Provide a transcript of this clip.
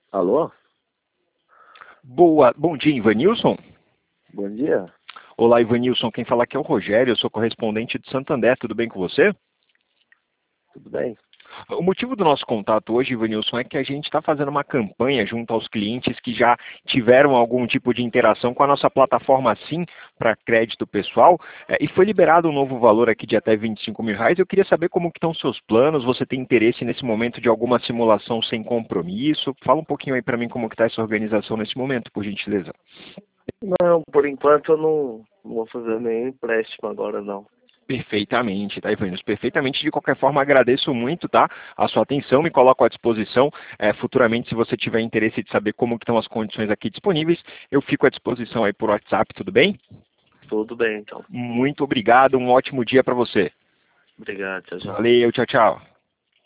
Alô? Bom dia, Ivanilson. Bom dia. Olá, Ivanilson. Quem fala aqui é o Rogério, eu sou correspondente de Santander. Tudo bem com você? Tudo bem? O motivo do nosso contato hoje, Ivanilson, é que a gente está fazendo uma campanha junto aos clientes que já tiveram algum tipo de interação com a nossa plataforma Sim para crédito pessoal, e foi liberado um novo valor aqui de até R$ 25.000. Eu queria saber como que estão os seus planos, você tem interesse nesse momento de alguma simulação sem compromisso? Fala um pouquinho aí para mim como que está essa organização nesse momento, por gentileza. Não, por enquanto eu não vou fazer nenhum empréstimo agora, não. Perfeitamente, tá, Ivanilson? Perfeitamente. De qualquer forma, agradeço muito, tá, a sua atenção, me coloco à disposição. Futuramente, se você tiver interesse de saber como que estão as condições aqui disponíveis, eu fico à disposição aí por WhatsApp, tudo bem? Tudo bem, então. Muito obrigado, um ótimo dia para você. Obrigado, tchau, tchau. Valeu, tchau, tchau.